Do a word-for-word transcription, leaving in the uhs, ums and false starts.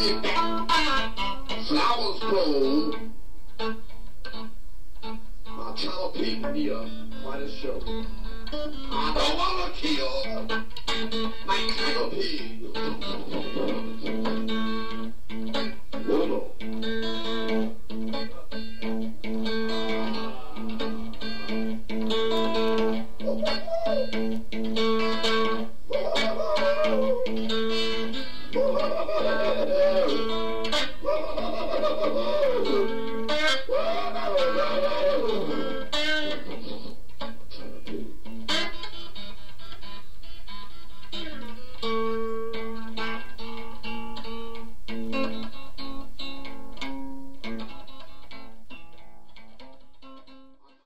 Flowers grow. My canopy here, quite a show. I don't wanna kill my canopy.